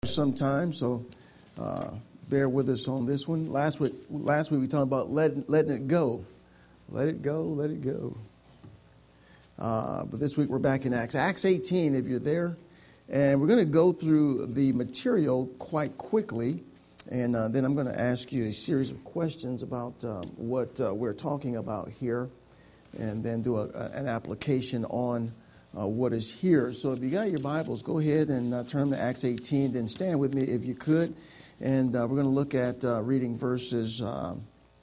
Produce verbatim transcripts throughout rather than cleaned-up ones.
Sometime, so uh, bear with us on this one. Last week, last week we talked about letting, letting it go. Let it go, let it go. Uh, but this week we're back in Acts. Acts eighteen, if you're there. And we're going to go through the material quite quickly. And uh, then I'm going to ask you a series of questions about um, what uh, we're talking about here. And then do a, a, an application on Uh, what is here. So if you got your Bibles, go ahead and uh, turn to Acts eighteen. Then stand with me if you could. And uh, we're going to look at uh, reading verses uh,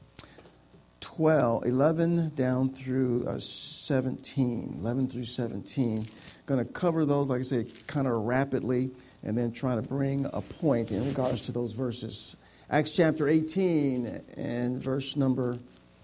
twelve, eleven down through uh, seventeen. eleven through seventeen. Going to cover those, like I say, kind of rapidly, and then try to bring a point in regards to those verses. Acts chapter eighteen and verse number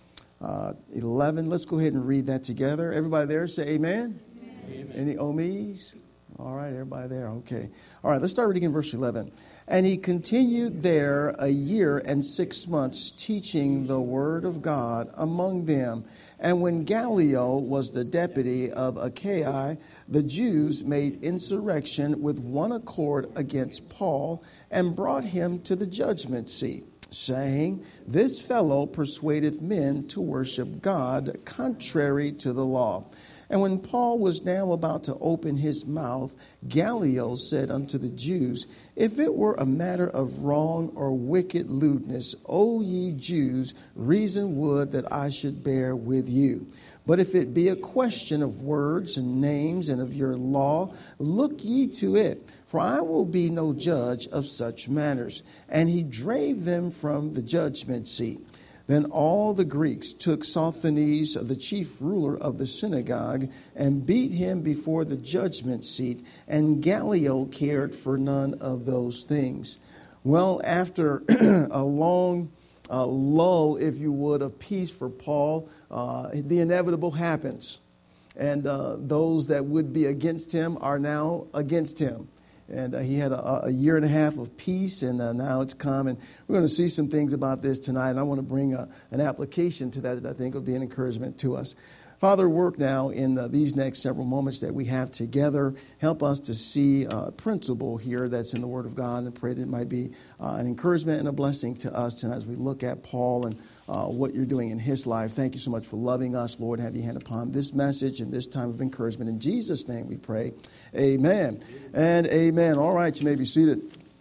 uh, eleven. Let's go ahead and read that together. Everybody there, say amen. Amen. Any omies? All right, everybody there. Okay. All right, let's start reading in verse eleven. And he continued there a year and six months, teaching the word of God among them. And when Gallio was the deputy of Achaia, the Jews made insurrection with one accord against Paul and brought him to the judgment seat, saying, This fellow persuadeth men to worship God contrary to the law. And when Paul was now about to open his mouth, Gallio said unto the Jews, If it were a matter of wrong or wicked lewdness, O ye Jews, reason would that I should bear with you. But if it be a question of words and names and of your law, look ye to it, for I will be no judge of such matters. And he drave them from the judgment seat. Then all the Greeks took Sosthenes, the chief ruler of the synagogue, and beat him before the judgment seat, and Gallio cared for none of those things. Well, after a long uh, lull, if you would, of peace for Paul, uh, the inevitable happens. And uh, those that would be against him are now against him. And uh, he had a, a year and a half of peace, and uh, now it's come. And we're going to see some things about this tonight, and I want to bring a, an application to that that I think will be an encouragement to us. Father, work now in uh, these next several moments that we have together. Help us to see a principle here that's in the Word of God, and pray that it might be uh, an encouragement and a blessing to us tonight as we look at Paul and uh, what you're doing in his life. Thank you so much for loving us, Lord. Have your hand upon this message and this time of encouragement. In Jesus' name we pray. Amen and amen. All right, you may be seated.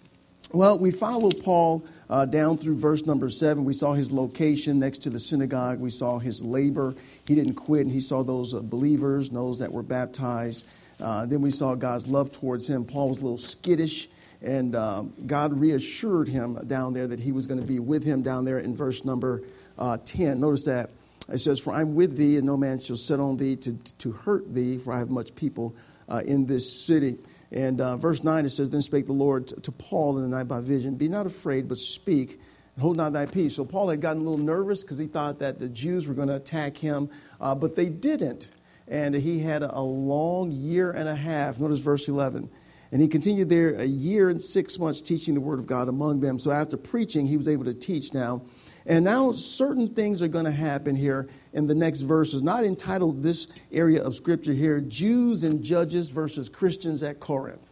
Well, we followed Paul uh, down through verse number seven. We saw his location next to the synagogue. We saw his labor. He didn't quit, and he saw those uh, believers, those that were baptized. Uh, then we saw God's love towards him. Paul was a little skittish, and uh, God reassured him down there that he was going to be with him down there in verse number uh, ten. Notice that it says, For I'm with thee, and no man shall set on thee to, to hurt thee, for I have much people uh, in this city. And uh, verse nine, it says, Then spake the Lord to Paul in the night by vision, Be not afraid, but speak, and hold not thy peace. So Paul had gotten a little nervous because he thought that the Jews were going to attack him, uh, but they didn't. And he had a, a long year and a half. Notice verse eleven. And he continued there a year and six months teaching the word of God among them. So after preaching, he was able to teach now. And now certain things are going to happen here in the next verses, not entitled this area of Scripture here, Jews and Judges versus Christians at Corinth.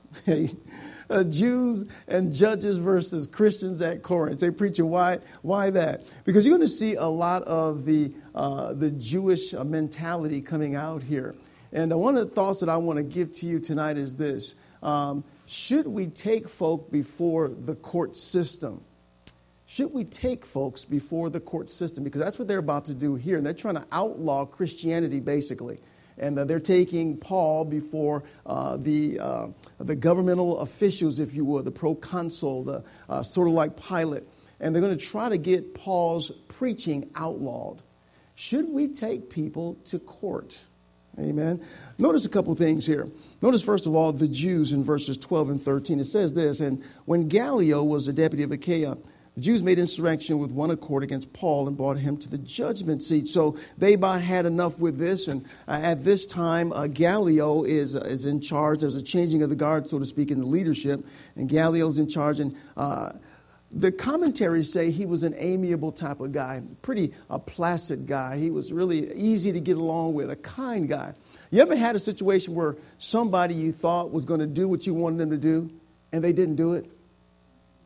uh, Jews and Judges versus Christians at Corinth. They preaching, why why that? Because you're going to see a lot of the, uh, the Jewish uh, mentality coming out here. And uh, one of the thoughts that I want to give to you tonight is this. Um, should we take folk before the court system? Should we take folks before the court system? Because that's what they're about to do here. And they're trying to outlaw Christianity, basically. And uh, they're taking Paul before uh, the uh, the governmental officials, if you would, the proconsul, the uh, sort of like Pilate. And they're going to try to get Paul's preaching outlawed. Should we take people to court? Amen. Notice a couple things here. Notice, first of all, the Jews in verses twelve and thirteen. It says this, And when Gallio was the deputy of Achaia, the Jews made insurrection with one accord against Paul and brought him to the judgment seat. So they about had enough with this. And uh, at this time, uh, Gallio is uh, is in charge. There's a changing of the guard, so to speak, in the leadership. And Gallio's in charge. And uh, the commentaries say he was an amiable type of guy, pretty a placid guy. He was really easy to get along with, a kind guy. You ever had a situation where somebody you thought was going to do what you wanted them to do, and they didn't do it?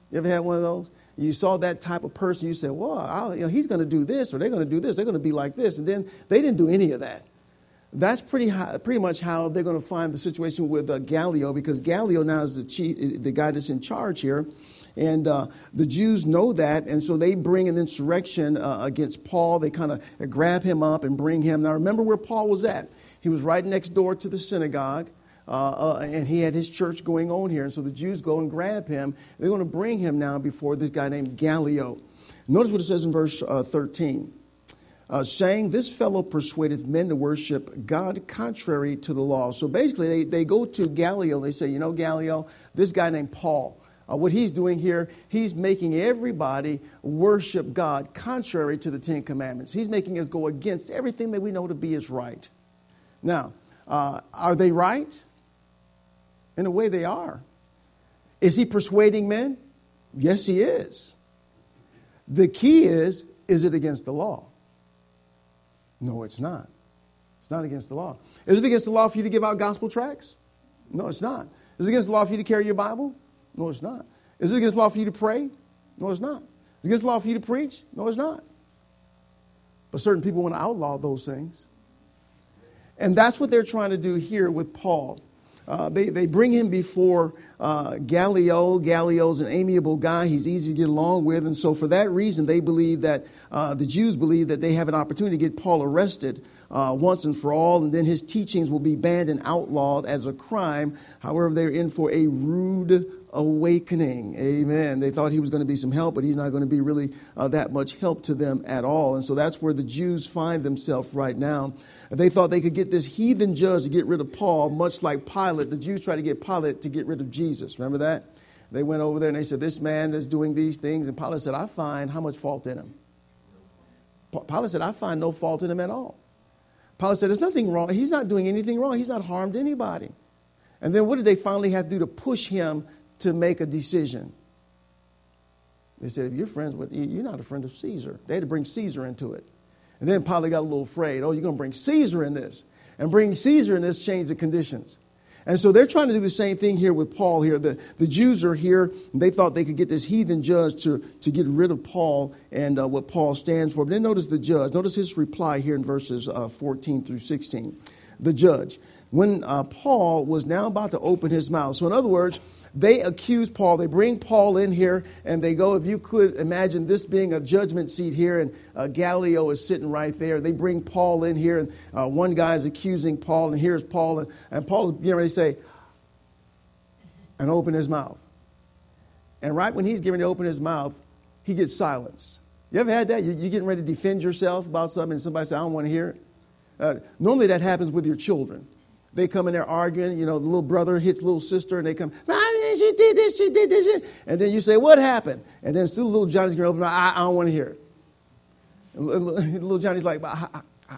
You ever had one of those? You saw that type of person, you said, well, I'll, you know, he's going to do this, or they're going to do this, they're going to be like this. And then they didn't do any of that. That's pretty high, pretty much how they're going to find the situation with uh, Gallio, because Gallio now is the chief, the guy that's in charge here. And uh, the Jews know that, and so they bring an insurrection uh, against Paul. They kind of grab him up and bring him. Now, remember where Paul was at. He was right next door to the synagogue. Uh, uh, and he had his church going on here. And so the Jews go and grab him. They're going to bring him now before this guy named Gallio. Notice what it says in verse uh, thirteen. Uh, saying, this fellow persuadeth men to worship God contrary to the law. So basically, they, they go to Gallio. They say, you know, Gallio, this guy named Paul, uh, what he's doing here, he's making everybody worship God contrary to the Ten Commandments. He's making us go against everything that we know to be is right. Now, uh, are they right? In a way, they are. Is he persuading men? Yes, he is. The key is, is it against the law? No, it's not. It's not against the law. Is it against the law for you to give out gospel tracts? No, it's not. Is it against the law for you to carry your Bible? No, it's not. Is it against the law for you to pray? No, it's not. Is it against the law for you to preach? No, it's not. But certain people want to outlaw those things. And that's what they're trying to do here with Paul. Uh, they, they bring him before uh, Gallio. Gallio's an amiable guy. He's easy to get along with. And so for that reason, they believe that uh, the Jews believe that they have an opportunity to get Paul arrested uh, once and for all. And then his teachings will be banned and outlawed as a crime. However, they're in for a rude awakening. Amen. They thought he was going to be some help, but he's not going to be really uh, that much help to them at all. And so that's where the Jews find themselves right now. They thought they could get this heathen judge to get rid of Paul, much like Pilate. The Jews tried to get Pilate to get rid of Jesus. Remember that? They went over there and they said, this man is doing these things. And Pilate said, I find how much fault in him? Pilate said, I find no fault in him at all. Pilate said, there's nothing wrong. He's not doing anything wrong. He's not harmed anybody. And then what did they finally have to do to push him to make a decision? They said, if you're friends with, you're not a friend of Caesar. They had to bring Caesar into it. And then Pilate got a little afraid. Oh, you're going to bring Caesar in this. And bring Caesar in this changed the conditions. And so they're trying to do the same thing here with Paul here. The, the Jews are here. And they thought they could get this heathen judge to, to get rid of Paul and uh, what Paul stands for. But then notice the judge. Notice his reply here in verses uh, fourteen through sixteen. The judge. When uh, Paul was now about to open his mouth. So in other words, they accuse Paul. They bring Paul in here and they go, if you could imagine this being a judgment seat here, and uh, Gallio is sitting right there. They bring Paul in here, and uh, one guy is accusing Paul, and here's Paul. And, and Paul is getting ready to say, and open his mouth. And right when he's getting ready to open his mouth, he gets silenced. You ever had that? You, you're getting ready to defend yourself about something, and somebody says, I don't want to hear it. Uh, normally that happens with your children. They come in there arguing, you know, the little brother hits little sister, and they come, she did this, she did this. And then you say, what happened? And then still little Johnny's going to open up, I, I don't want to hear it. And little Johnny's like, I, I, I.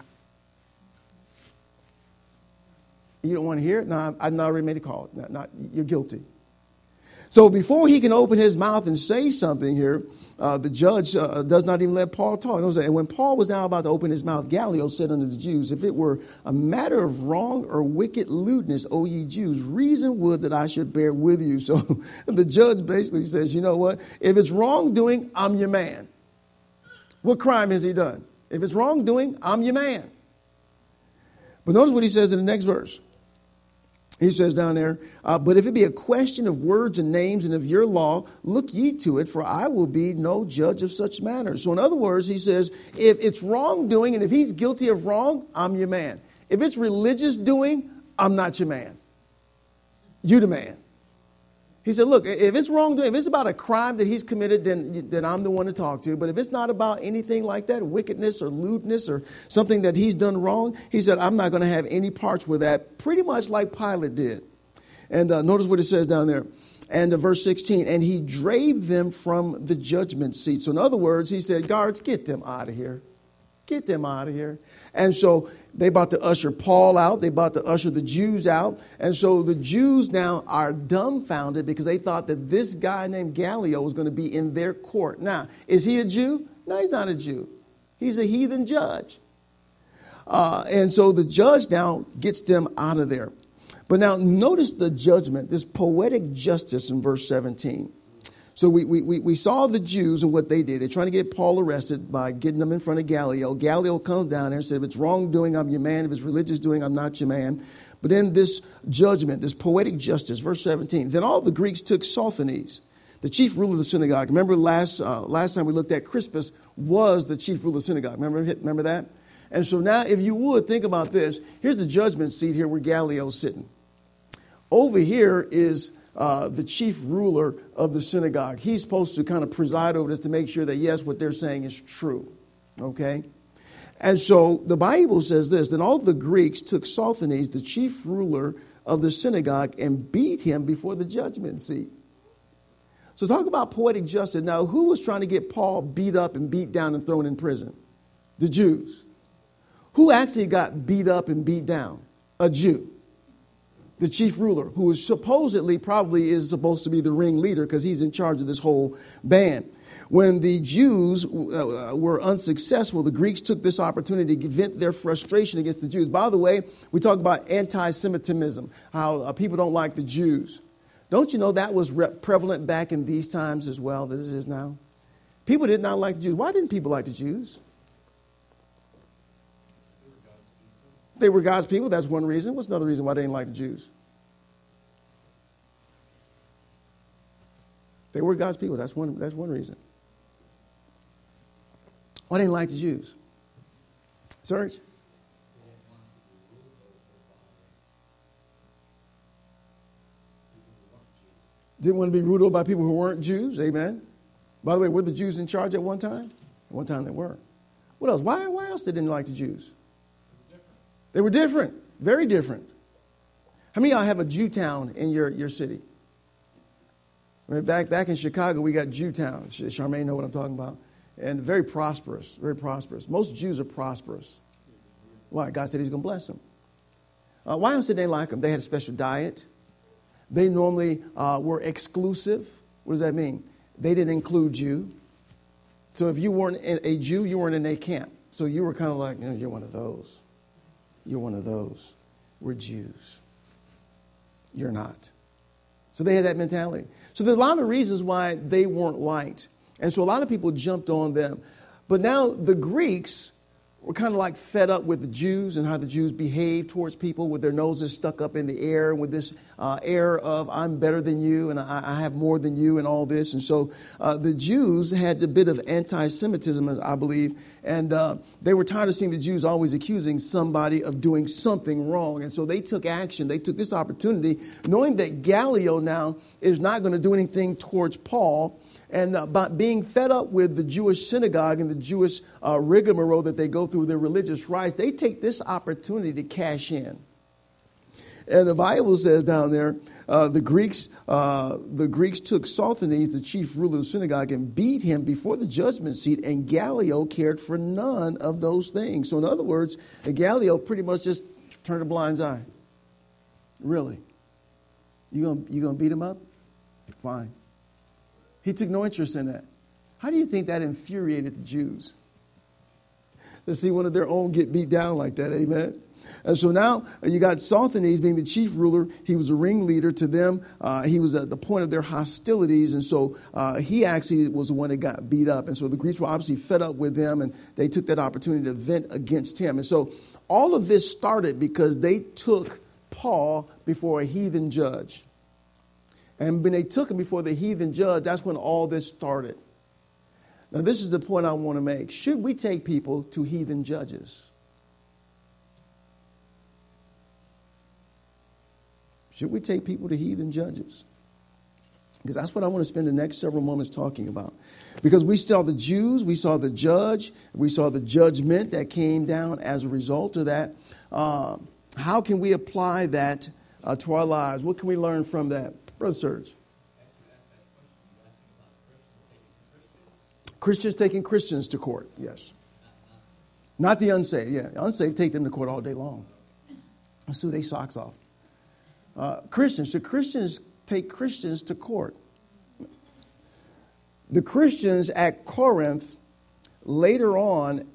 You don't want to hear it? No, I, I already made a call. Not, not, you're guilty. So before he can open his mouth and say something here, uh, the judge uh, does not even let Paul talk. And when Paul was now about to open his mouth, Gallio said unto the Jews, if it were a matter of wrong or wicked lewdness, O ye Jews, reason would that I should bear with you. So the judge basically says, you know what? If it's wrongdoing, I'm your man. What crime has he done? If it's wrongdoing, I'm your man. But notice what he says in the next verse. He says down there, uh, but if it be a question of words and names and of your law, look ye to it, for I will be no judge of such matters. So in other words, he says, if it's wrongdoing and if he's guilty of wrong, I'm your man. If it's religious doing, I'm not your man. You the man. He said, look, if it's wrongdoing, if it's about a crime that he's committed, then, then I'm the one to talk to. But if it's not about anything like that, wickedness or lewdness or something that he's done wrong, he said, I'm not going to have any parts with that, pretty much like Pilate did. And uh, notice what it says down there. And uh, verse sixteen, and he drave them from the judgment seat. So in other words, he said, guards, get them out of here. Get them out of here. And so they about to usher Paul out. They about to usher the Jews out. And so the Jews now are dumbfounded because they thought that this guy named Gallio was going to be in their court. Now, is he a Jew? No, he's not a Jew. He's a heathen judge. Uh, and so the judge now gets them out of there. But now notice the judgment, this poetic justice in verse seventeen. So we, we, we saw the Jews and what they did. They're trying to get Paul arrested by getting him in front of Gallio. Gallio comes down there and said, if it's wrongdoing, I'm your man. If it's religious doing, I'm not your man. But in this judgment, this poetic justice, verse seventeen, then all the Greeks took Sosthenes, the chief ruler of the synagogue. Remember last uh, last time we looked at Crispus was the chief ruler of the synagogue. Remember, remember that? And so now if you would think about this, here's the judgment seat here where Gallio's sitting. Over here is Uh, the chief ruler of the synagogue. He's supposed to kind of preside over this to make sure that, yes, what they're saying is true. Okay? And so the Bible says this, then all the Greeks took Sosthenes, the chief ruler of the synagogue, and beat him before the judgment seat. So talk about poetic justice. Now, who was trying to get Paul beat up and beat down and thrown in prison? The Jews. Who actually got beat up and beat down? A Jew. The chief ruler, who is supposedly probably is supposed to be the ringleader because he's in charge of this whole band. When the Jews uh, were unsuccessful, the Greeks took this opportunity to vent their frustration against the Jews. By the way, we talk about anti-Semitism, how uh, people don't like the Jews. Don't you know that was re- prevalent back in these times as well as it is now? People did not like the Jews. Why didn't people like the Jews? They were God's people. That's one reason. What's another reason why they didn't like the Jews? They were God's people. That's one, that's one reason. Why they didn't like the Jews? Serge? Didn't want to be ruled over by people who weren't Jews. Amen. By the way, were the Jews in charge at one time? At one time they were. What else? Why, why else they didn't like the Jews? They were different, very different. How many of y'all have a Jewtown in your, your city? I mean, back back in Chicago, we got Jewtown. Charmaine know what I'm talking about. And very prosperous, very prosperous. Most Jews are prosperous. Why? God said he's going to bless them. Uh, why else did they like them? They had a special diet. They normally uh, were exclusive. What does that mean? They didn't include you. So if you weren't a Jew, you weren't in a camp. So you were kind of like, you know, you're one of those. You're one of those. We're Jews. You're not. So they had that mentality. So there's a lot of reasons why they weren't liked. And so a lot of people jumped on them. But now the Greeks were kind of like fed up with the Jews and how the Jews behaved towards people with their noses stuck up in the air, with this uh, air of I'm better than you and I, I have more than you and all this. And so uh, the Jews had a bit of anti-Semitism, I believe, and uh, they were tired of seeing the Jews always accusing somebody of doing something wrong. And so they took action. They took this opportunity, knowing that Gallio now is not going to do anything towards Paul. And uh, by being fed up with the Jewish synagogue and the Jewish uh, rigmarole that they go through, their religious rites, they take this opportunity to cash in. And the Bible says down there, uh, the Greeks uh, the Greeks took Sosthenes, the chief ruler of the synagogue, and beat him before the judgment seat, and Gallio cared for none of those things. So in other words, Gallio pretty much just turned a blind eye. Really? You gonna, you gonna beat him up? Fine. He took no interest in that. How do you think that infuriated the Jews? To see one of their own get beat down like that, amen? And so now you got Sosthenes being the chief ruler. He was a ringleader to them. Uh, he was at the point of their hostilities. And so uh, he actually was the one that got beat up. And so the Greeks were obviously fed up with him, and they took that opportunity to vent against him. And so all of this started because they took Paul before a heathen judge. And when they took him before the heathen judge, that's when all this started. Now, this is the point I want to make. Should we take people to heathen judges? Should we take people to heathen judges? Because that's what I want to spend the next several moments talking about. Because we saw the Jews, we saw the judge, we saw the judgment that came down as a result of that. Uh, how can we apply that uh, to our lives? What can we learn from that? Brother Serge. Christians taking Christians to court, yes. Not the unsaved, yeah. Unsaved take them to court all day long. Sue their socks off. Uh, Christians, should Christians take Christians to court? The Christians at Corinth later on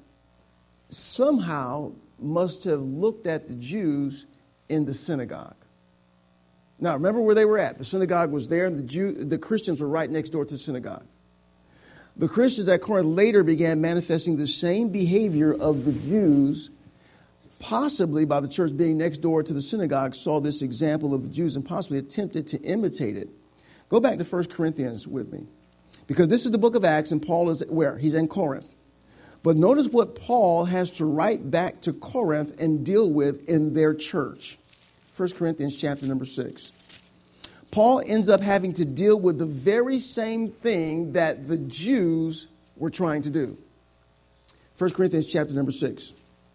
somehow must have looked at the Jews in the synagogue. Now, remember where they were at. The synagogue was there, and the Jew, the Christians were right next door to the synagogue. The Christians at Corinth later began manifesting the same behavior of the Jews, possibly by the church being next door to the synagogue, saw this example of the Jews and possibly attempted to imitate it. Go back to First Corinthians with me, because this is the book of Acts, and Paul is where? He's in Corinth. But notice what Paul has to write back to Corinth and deal with in their church. First Corinthians chapter number six. Paul ends up having to deal with the very same thing that the Jews were trying to do. First Corinthians chapter number six.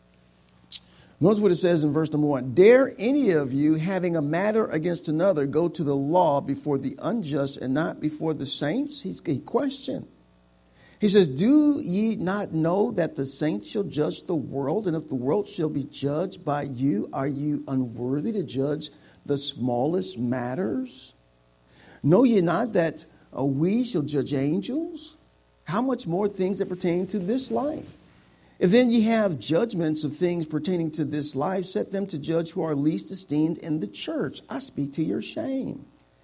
Notice what it says in verse number one. Dare any of you, having a matter against another, go to the law before the unjust and not before the saints? He's a question. He says, do ye not know that the saints shall judge the world? And if the world shall be judged by you, are you unworthy to judge the smallest matters? Know ye not that uh, we shall judge angels? How much more things that pertain to this life? If then ye have judgments of things pertaining to this life, set them to judge who are least esteemed in the church. I speak to your shame.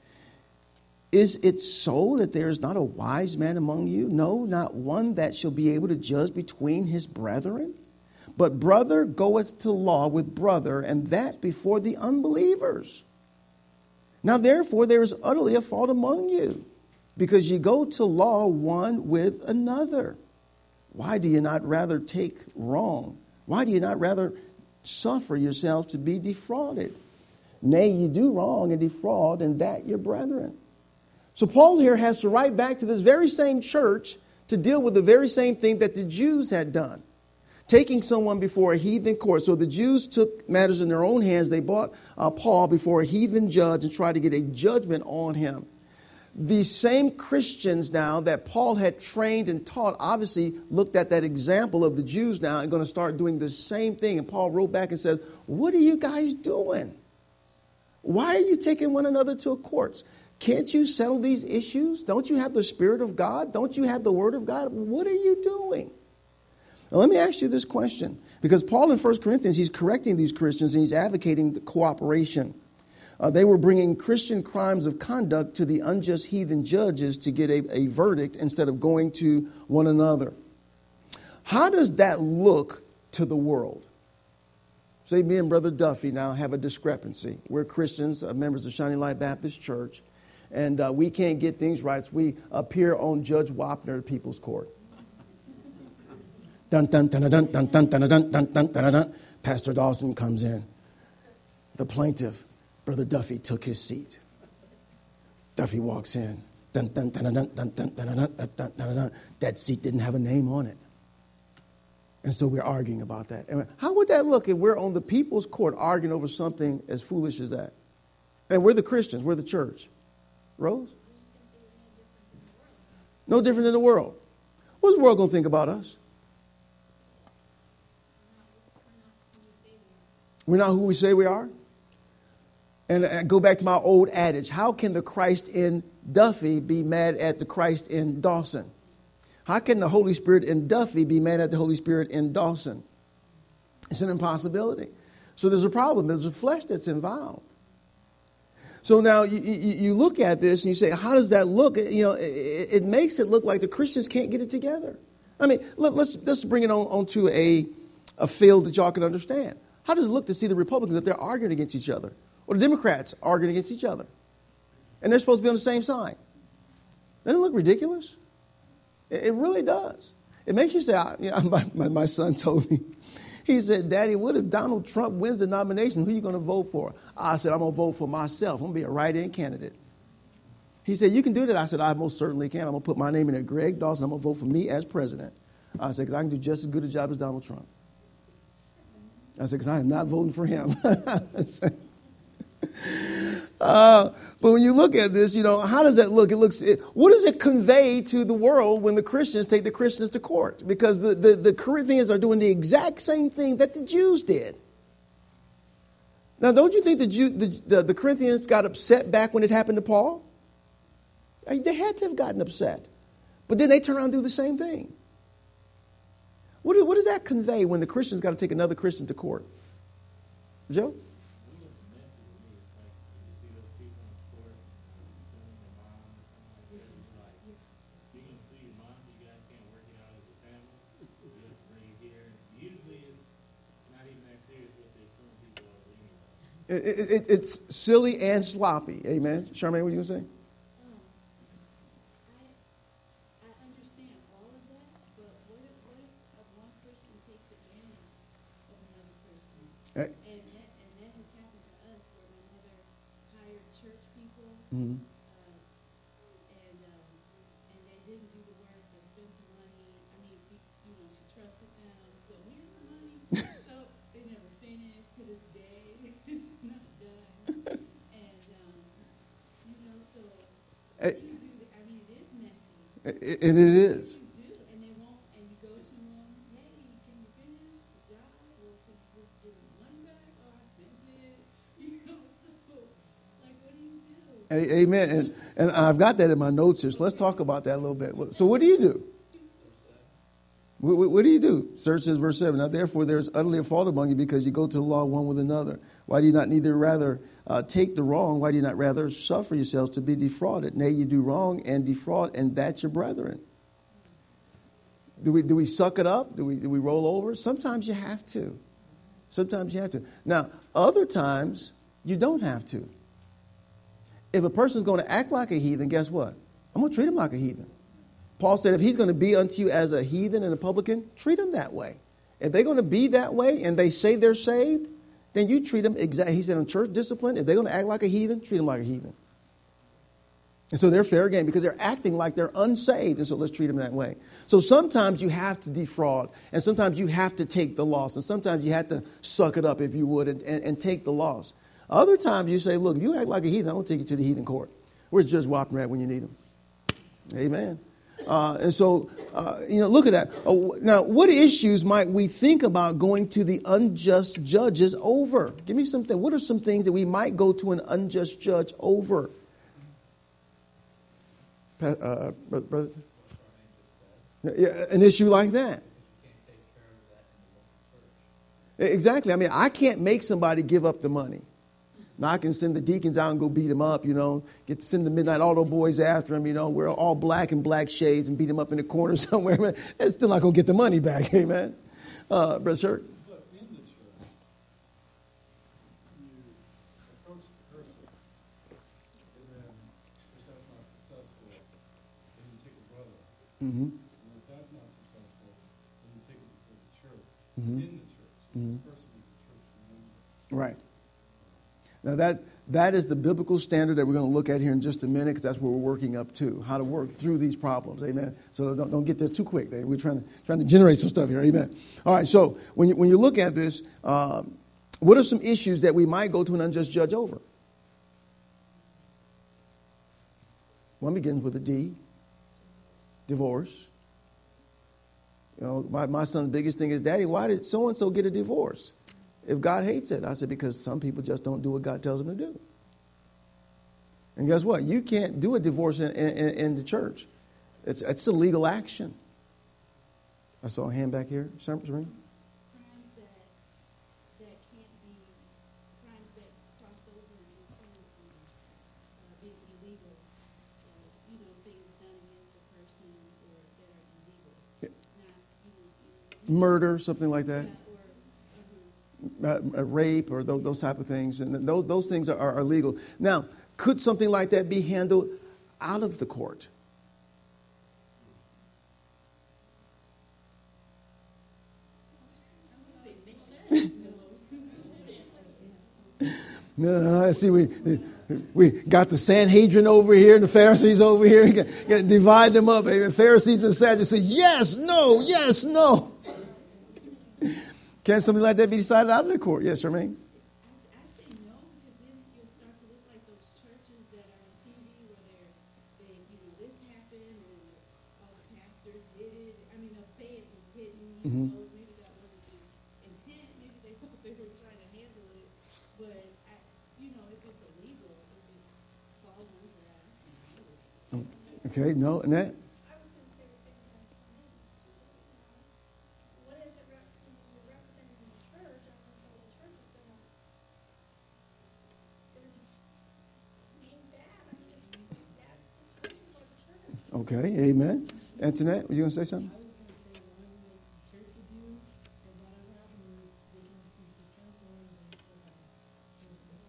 Is it so that there is not a wise man among you? No, not one that shall be able to judge between his brethren. But brother goeth to law with brother, and that before the unbelievers. Now therefore there is utterly a fault among you, because ye go to law one with another. Why do you not rather take wrong? Why do you not rather suffer yourselves to be defrauded? Nay, you do wrong and defraud, and that your brethren. So Paul here has to write back to this very same church to deal with the very same thing that the Jews had done. Taking someone before a heathen court. So the Jews took matters in their own hands. They brought uh, Paul before a heathen judge and tried to get a judgment on him. These same Christians now that Paul had trained and taught obviously looked at that example of the Jews now and going to start doing the same thing. And Paul wrote back and said, what are you guys doing? Why are you taking one another to a courts? Can't you settle these issues? Don't you have the Spirit of God? Don't you have the Word of God? What are you doing? Now, let me ask you this question, because Paul in First Corinthians, he's correcting these Christians and he's advocating the cooperation. Uh, they were bringing Christian crimes of conduct to the unjust heathen judges to get a, a verdict instead of going to one another. How does that look to the world? Say me and Brother Duffy now have a discrepancy. We're Christians, uh, members of Shining Light Baptist Church, and uh, we can't get things right. So we appear on Judge Wapner at People's Court. Dun, dun, dun, dun, dun, dun, dun, dun, dun, dun, dun, dun. Pastor Dawson comes in. The plaintiff, Brother Duffy, took his seat. Duffy walks in. Dun, dun, dun, dun, dun, dun, dun, dun, dun, dun, dun, dun. That seat didn't have a name on it. And so we're arguing about that. And how would that look if we're on the people's court arguing over something as foolish as that? And we're the Christians. We're the church. Rose? No different than the world. What's the world going to think about us? We're not who we say we are. And I go back to my old adage. How can the Christ in Duffy be mad at the Christ in Dawson? How can the Holy Spirit in Duffy be mad at the Holy Spirit in Dawson? It's an impossibility. So there's a problem. There's a flesh that's involved. So now you, you, you look at this and you say, how does that look? You know, it, it makes it look like the Christians can't get it together. I mean, let, let's let's bring it on onto a a field that y'all can understand. How does it look to see the Republicans if they're arguing against each other, or the Democrats arguing against each other, and they're supposed to be on the same side? Doesn't it look ridiculous? It, it really does. It makes you say, I, you know, my, my, my son told me, he said, Daddy, what if Donald Trump wins the nomination? Who are you going to vote for? I said, I'm going to vote for myself. I'm going to be a write-in candidate. He said, you can do that. I said, I most certainly can. I'm going to put my name in there, Greg Dawson. I'm going to vote for me as president. I said, because I can do just as good a job as Donald Trump. I said, because I am not voting for him. uh, but when you look at this, you know, how does that look? It looks. It, what does it convey to the world when the Christians take the Christians to court? Because the, the, the Corinthians are doing the exact same thing that the Jews did. Now, don't you think the, Jew, the, the, the Corinthians got upset back when it happened to Paul? I mean, they had to have gotten upset. But then they turn around and do the same thing. What, do, what does that convey when the Christians got to take another Christian to court? Joe? It, it, it's silly and sloppy. Amen. Charmaine, what are you going to say? And that, and that has happened to us where my mother hired church people, Mm-hmm. uh, and um, and they didn't do the work. They spent the money. I mean, we, you know, she trusted them. So here's the money. So they never finished. To this day, it's not done. And um, you know, so It, you do. The, I mean, it is messy. it, it is. Amen. And, and I've got that in my notes here. So let's talk about that a little bit. So what do you do? What, what, what do you do? Search says verse seven. Now therefore there is utterly a fault among you because you go to the law one with another. Why do you not neither rather uh, take the wrong? Why do you not rather suffer yourselves to be defrauded? Nay, you do wrong and defraud, and that's your brethren. Do we do we suck it up? Do we do we roll over? Sometimes you have to. Sometimes you have to. Now, other times you don't have to. If a person's going to act like a heathen, guess what? I'm going to treat him like a heathen. Paul said if he's going to be unto you as a heathen and a publican, treat him that way. If they're going to be that way and they say they're saved, then you treat them exactly. He said in church discipline, if they're going to act like a heathen, treat them like a heathen. And so they're fair game because they're acting like they're unsaved. And so let's treat them that way. So sometimes you have to defraud, and sometimes you have to take the loss, and sometimes you have to suck it up, if you would, and, and, and take the loss. Other times you say, look, if you act like a heathen, I'm going to take you to the heathen court. Where's Judge Wapner at when you need him? Amen. Uh, and so, uh, you know, look at that. Uh, now, what issues might we think about going to the unjust judges over? Give me something. What are some things that we might go to an unjust judge over? Uh, brother? Yeah, an issue like that. Exactly. I mean, I can't make somebody give up the money. Now, I can send the deacons out and go beat them up, you know, get to send the midnight auto boys after them, you know, we're all black and black shades and beat them up in the corner somewhere. Man, it's still not going to get the money back, amen. Uh, Brother Shirk. But in the church, you approach the person, and then if that's not successful, then you take a brother. Mm-hmm. And if that's not successful, then you take it before the church, Mm-hmm. in the church. Mm-hmm. This person is the church member. Right. Now, that that is the biblical standard that we're going to look at here in just a minute, because that's what we're working up to, how to work through these problems. Amen. So don't, don't get there too quick. We're trying to trying to generate some stuff here. Amen. All right. So when you, when you look at this, um, what are some issues that we might go to an unjust judge over? One begins with a D. Divorce. You know, my, my son's biggest thing is, Daddy, why did so-and-so get a divorce? If God hates it. I said, because some people just don't do what God tells them to do. And guess what? You can't do a divorce in, in, in the church. It's, it's a legal action. I saw a hand back here. Serena? Crimes that, that can't be, crimes that cross over into uh, being illegal. Uh, you know, things done against a person or that are illegal. Yeah. Not, you know, Murder, something like that. yeah, or, Uh, uh, rape or those, those type of things. And those, those things are, are legal. Now, could something like that be handled out of the court? No, I see. We we got the Sanhedrin over here and the Pharisees over here. Got, got to divide them up. The Pharisees and the Sadducees say yes, no, yes, no. Can something like that be decided out of the court? Yes, Charmaine? I say no, because then you'll start to look like those churches that are on T V where they're, they, you know, this happened and all the pastors did it. I mean, they'll say it was hidden, you Mhm. know, maybe that wasn't the intent, maybe they thought they were trying to handle it. But, I, you know, if it's illegal, if it falls under that. Okay, no, Annette? I was going to say the same thing as for me. What is it rep- you're representing in the church? I mean, so the church is going to going to be being bad. I mean, it's a bad situation for the church. Okay, amen. Antoinette, were you going to say something? I was going to say one thing the church could do, if whatever happened is they can receive the counseling and still have source of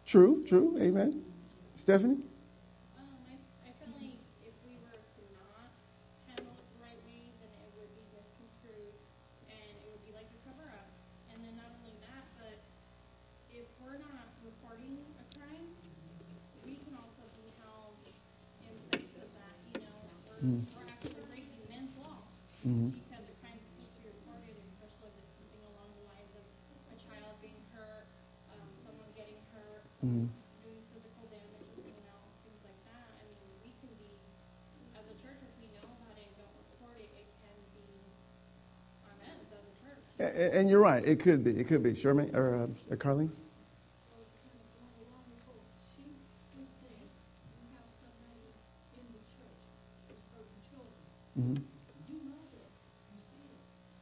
True, true. Amen. Stephanie? Um, I, I feel like if we were to not handle it the right way, then it would be misconstrued and it would be like a cover up. And then not only that, but if we're not reporting a crime, we can also be held in place of that, you know, we're, Mm. we're actually breaking men's law. Mm-hmm. Because a crime's supposed to be reported, especially if it's something along the lines of a child being hurt, um, someone getting hurt, someone doing physical damage to someone else, things like that. I mean, we can be, as a church, if we know about it and don't report it, it can be on us as a church. And, and you're right. It could be. It could be. Sherman or uh, Carlene? Well, it's kind of going along with what she was saying. You have somebody in the church who's hurting children. Mm-hmm. You know this. You see it.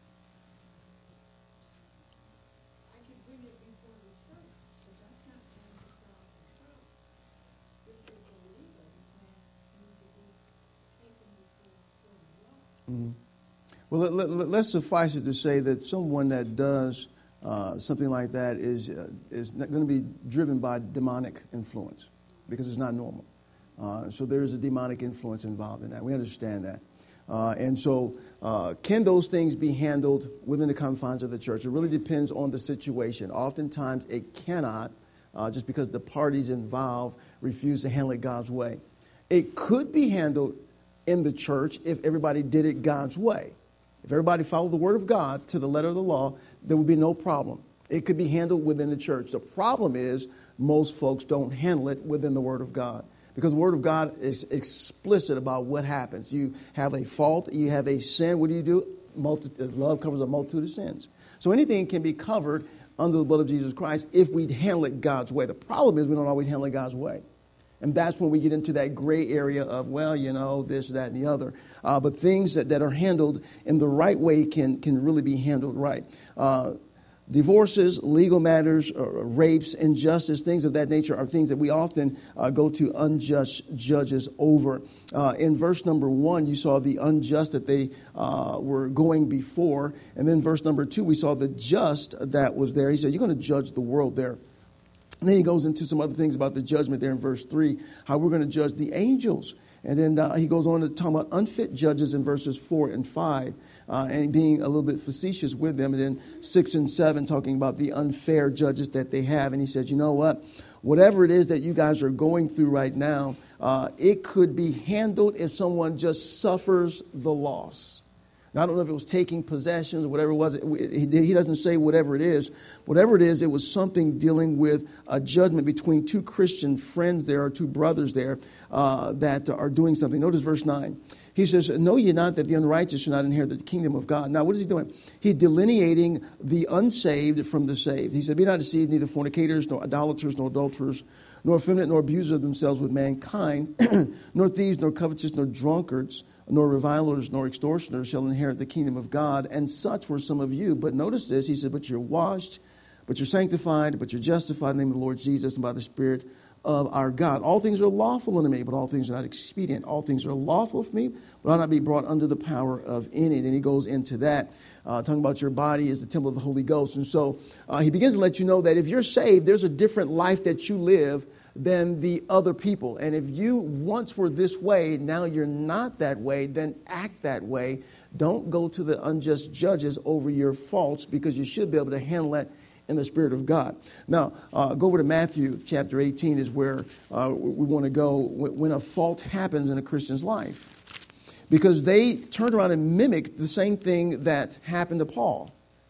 I could bring it before the church, but that's not going to solve the problem. This is illegal. This man needs to be taken before before the law. Mm-hmm. Well, let, let, let- let's suffice it to say that someone that does uh, something like that is uh, is not going to be driven by demonic influence because it's not normal. Uh, so there is a demonic influence involved in that. We understand that. Uh, and so uh, can those things be handled within the confines of the church? It really depends on the situation. Oftentimes it cannot uh, just because the parties involved refuse to handle it God's way. It could be handled in the church if everybody did it God's way. If everybody followed the word of God to the letter of the law, there would be no problem. It could be handled within the church. The problem is most folks don't handle it within the word of God because the word of God is explicit about what happens. You have a fault, you have a sin. What do you do? Multi- love covers a multitude of sins. So anything can be covered under the blood of Jesus Christ if we handle it God's way. The problem is we don't always handle it God's way. And that's when we get into that gray area of, well, you know, this, that, and the other. Uh, but things that, that are handled in the right way can, can really be handled right. Uh, divorces, legal matters, uh, rapes, injustice, things of that nature are things that we often uh, go to unjust judges over. Uh, in verse number one, you saw the unjust that they uh, were going before. And then verse number two, we saw the just that was there. He said, you're going to judge the world there. And then he goes into some other things about the judgment there in verse three, how we're going to judge the angels. And then uh, he goes on to talk about unfit judges in verses four and five, uh, and being a little bit facetious with them. And then six and seven, talking about the unfair judges that they have. And he says, you know what? Whatever it is that you guys are going through right now, uh, it could be handled if someone just suffers the loss. Now, I don't know if it was taking possessions or whatever it was. He doesn't say whatever it is. Whatever it is, it was something dealing with a judgment between two Christian friends there, or two brothers there, uh, that are doing something. Notice verse nine. He says, know ye not that the unrighteous shall not inherit the kingdom of God? Now, what is he doing? He's delineating the unsaved from the saved. He said, be not deceived, neither fornicators, nor idolaters, nor adulterers, nor effeminate, nor abusers of themselves with mankind, nor thieves, nor covetous, nor drunkards, nor revilers, nor extortioners shall inherit the kingdom of God. And such were some of you. But notice this, he said, but you're washed, but you're sanctified, but you're justified in the name of the Lord Jesus and by the Spirit of our God. All things are lawful unto me, but all things are not expedient. All things are lawful for me, but I'll not be brought under the power of any. Then he goes into that, uh, talking about your body is the temple of the Holy Ghost. And so uh, he begins to let you know that if you're saved, there's a different life that you live than the other people. And if you once were this way, now you're not that way, then act that way. Don't go to the unjust judges over your faults, because you should be able to handle that in the Spirit of God. Now, uh, go over to Matthew chapter eighteen is where uh, we want to go when a fault happens in a Christian's life. Because they turned around and mimicked the same thing that happened to Paul.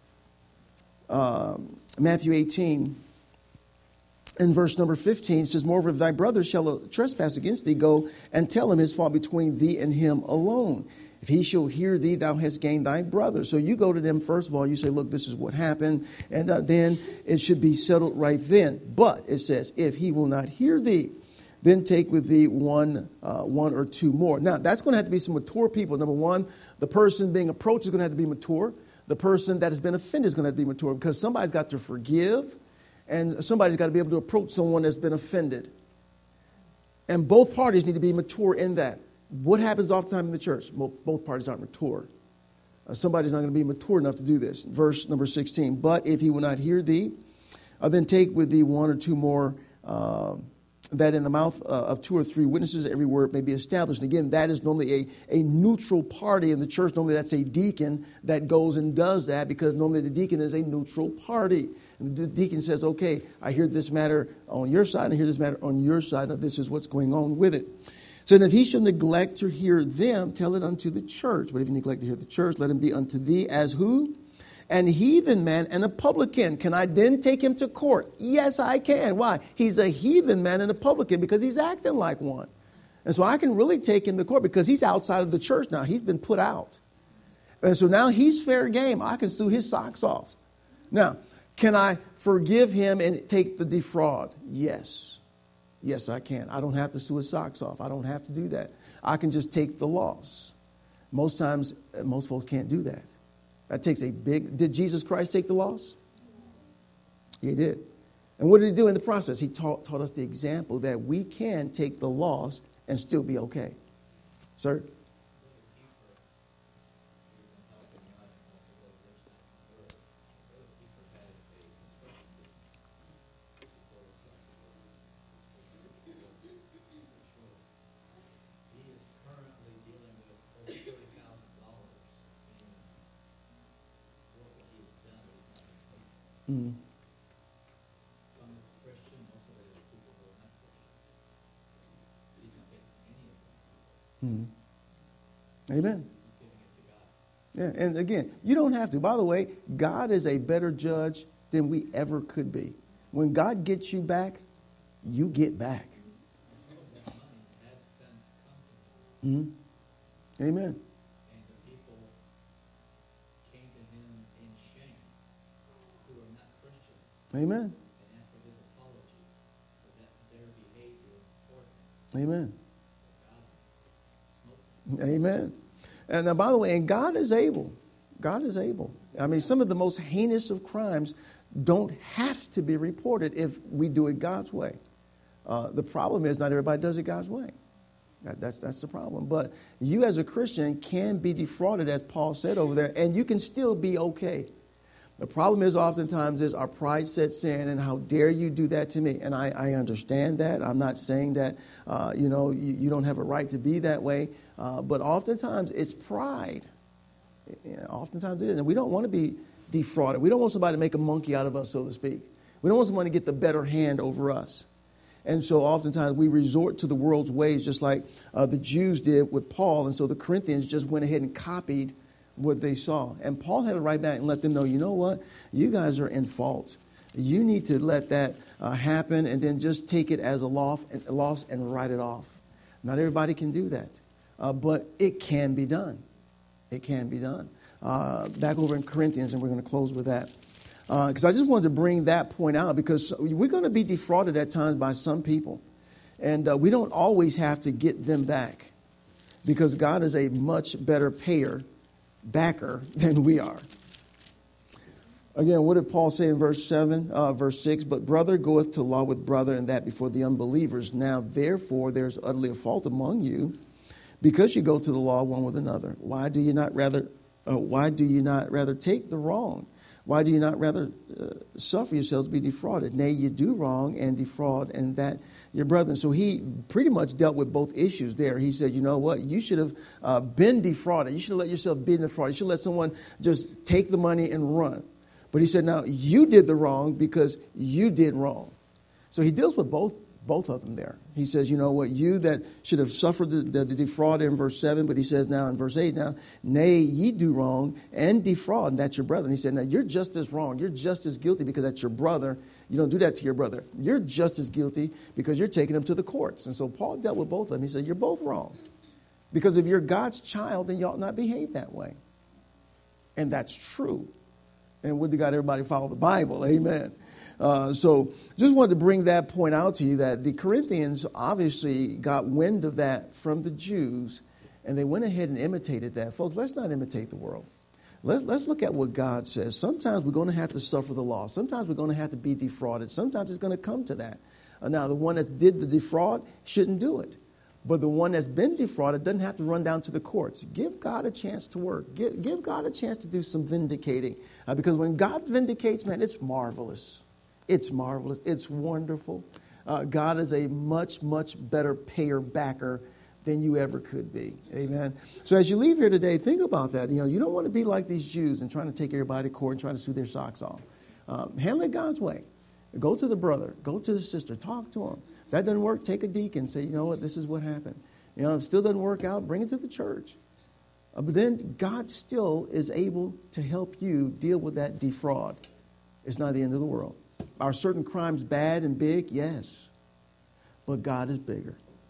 Uh, Matthew eighteen. In verse number fifteen, it says, moreover, if thy brother shall trespass against thee, go and tell him his fault between thee and him alone. If he shall hear thee, thou hast gained thy brother. So you go to them, first of all, you say, look, this is what happened. And uh, then it should be settled right then. But it says, if he will not hear thee, then take with thee one, uh, one or two more. Now, that's going to have to be some mature people. Number one, the person being approached is going to have to be mature. The person that has been offended is going to have to be mature, because somebody's got to forgive. And somebody's got to be able to approach someone that's been offended. And both parties need to be mature in that. What happens oftentimes in the church? Both parties aren't mature. Uh, somebody's not going to be mature enough to do this. Verse number sixteen. But if he will not hear thee, uh, then take with thee one or two more uh, that in the mouth uh, of two or three witnesses, every word may be established. And again, that is normally a, a neutral party in the church. Normally that's a deacon that goes and does that, because normally the deacon is a neutral party. And the deacon says, okay, I hear this matter on your side, and I hear this matter on your side. Now this is what's going on with it. So if he shall neglect to hear them, tell it unto the church. But if you neglect to hear the church, let him be unto thee as who? An heathen man and a publican. Can I then take him to court? Yes, I can. Why? He's a heathen man and a publican because he's acting like one. And so I can really take him to court because he's outside of the church now. He's been put out. And so now he's fair game. I can sue his socks off. Now, can I forgive him and take the defraud? Yes. Yes, I can. I don't have to sue his socks off. I don't have to do that. I can just take the loss. Most times, most folks can't do that. That takes a big... Did Jesus Christ take the loss? He did. And what did he do in the process? He taught, taught us the example that we can take the loss and still be okay. Sir? Mm. Some is Christian, most of it is people who are not Christian. He's not getting any of them. Mm. Amen. He's giving it to God. Yeah, and again, you don't have to. By the way, God is a better judge than we ever could be. When God gets you back, you get back. Some of that money has since come to him. Mm-hmm. Amen. And the people came to him in shame who are not Christians. Amen. And asked for his apology for that, their behavior toward him. Amen. God smoked him. Amen. And now, by the way, and God is able. God is able. I mean, some of the most heinous of crimes don't have to be reported if we do it God's way. Uh, the problem is not everybody does it God's way. That, that's that's the problem. But you as a Christian can be defrauded, as Paul said over there, and you can still be okay. The problem is oftentimes is our pride sets in, and how dare you do that to me? And I, I understand that. I'm not saying that, uh, you know, you, you don't have a right to be that way. Uh, but oftentimes it's pride. You know, oftentimes it is. And we don't want to be defrauded. We don't want somebody to make a monkey out of us, so to speak. We don't want someone to get the better hand over us. And so oftentimes we resort to the world's ways, just like uh, the Jews did with Paul. And so the Corinthians just went ahead and copied what they saw. And Paul had to write back and let them know, you know what? You guys are in fault. You need to let that uh, happen and then just take it as a loss and, a loss and write it off. Not everybody can do that. Uh, but it can be done. It can be done. Uh, back over in Corinthians, and we're going to close with that. Because uh, I just wanted to bring that point out, because we're going to be defrauded at times by some people. And uh, we don't always have to get them back, because God is a much better payer, backer, than we are. Again, what did Paul say in verse seven, uh, verse six? But brother goeth to law with brother, and that before the unbelievers. Now, therefore, there's utterly a fault among you, because you go to the law one with another. Why do you not rather, uh, why do you not rather take the wrong? Why do you not rather uh, suffer yourselves to be defrauded? Nay, you do wrong and defraud, and that your brethren. So he pretty much dealt with both issues there. He said, you know what? You should have uh, been defrauded. You should have let yourself be defrauded. You should let someone just take the money and run. But he said, now you did the wrong because you did wrong. So he deals with both both of them there. He says, you know what? You that should have suffered the, the, the defraud in verse seven, but he says now in verse eight, now, nay, ye do wrong and defraud, and that's your brother. And he said, now you're just as wrong. You're just as guilty because that's your brother. You don't do that to your brother. You're just as guilty because you're taking him to the courts. And so Paul dealt with both of them. He said, you're both wrong. Because if you're God's child, then you ought not behave that way. And that's true. And would to God everybody follow the Bible. Amen. Uh, so just wanted to bring that point out to you, that the Corinthians obviously got wind of that from the Jews, and they went ahead and imitated that. Folks, let's not imitate the world. Let's, let's look at what God says. Sometimes we're going to have to suffer the loss. Sometimes we're going to have to be defrauded. Sometimes it's going to come to that. Uh, now, the one that did the defraud shouldn't do it. But the one that's been defrauded doesn't have to run down to the courts. Give God a chance to work. Give, give God a chance to do some vindicating. Uh, because when God vindicates, man, it's marvelous. It's marvelous. It's wonderful. Uh, God is a much, much better payer backer than you ever could be. Amen. So as you leave here today, think about that. You know, you don't want to be like these Jews and trying to take everybody to court and trying to sue their socks off. Um, handle it God's way. Go to the brother. Go to the sister. Talk to him. If that doesn't work, take a deacon. Say, you know what, this is what happened. You know, if it still doesn't work out, bring it to the church. Uh, but then God still is able to help you deal with that defraud. It's not the end of the world. Are certain crimes bad and big? Yes. But God is bigger.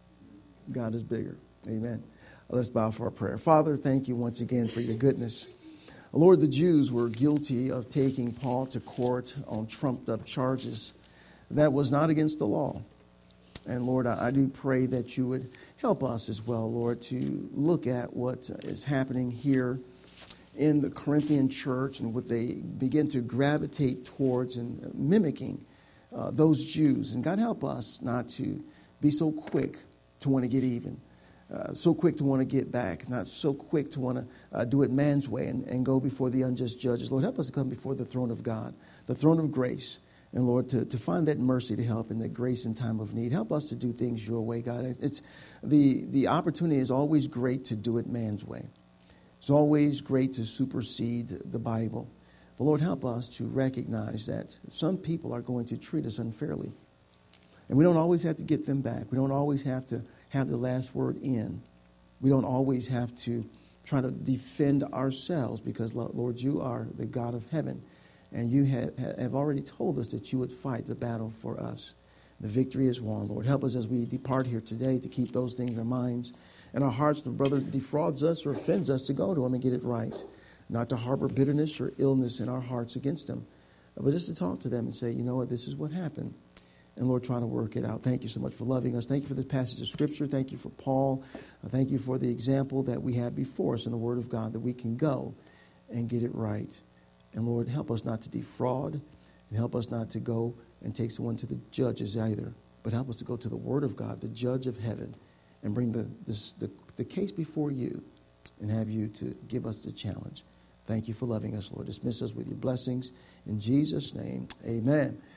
God is bigger. Amen. Let's bow for our prayer. Father, thank you once again for your goodness. Lord, the Jews were guilty of taking Paul to court on trumped up charges that was not against the law. And Lord, I, I do pray that you would help us as well, Lord, to look at what is happening here in the Corinthian church and what they begin to gravitate towards and mimicking uh, those Jews. And God, help us not to be so quick to want to get even, uh, so quick to want to get back, not so quick to want to uh, do it man's way and, and go before the unjust judges. Lord, help us to come before the throne of God, the throne of grace. And Lord, to, to find that mercy to help and that grace in time of need. Help us to do things your way, God. It's the, the opportunity is always great to do it man's way. It's always great to supersede the Bible. But Lord, help us to recognize that some people are going to treat us unfairly. And we don't always have to get them back. We don't always have to have the last word in. We don't always have to try to defend ourselves because, Lord, you are the God of heaven. And you have, have already told us that you would fight the battle for us. The victory is won, Lord. Help us as we depart here today to keep those things in our minds and our hearts. The brother defrauds us or offends us to go to him and get it right. Not to harbor bitterness or illness in our hearts against them, but just to talk to them and say, you know what, this is what happened. And Lord, try to work it out. Thank you so much for loving us. Thank you for this passage of Scripture. Thank you for Paul. Uh, thank you for the example that we have before us in the Word of God that we can go and get it right. And Lord, help us not to defraud and help us not to go and take someone to the judges either, but help us to go to the Word of God, the judge of heaven, and bring the, this, the, the case before you and have you to give us the challenge. Thank you for loving us, Lord. Dismiss us with your blessings. In Jesus' name, amen.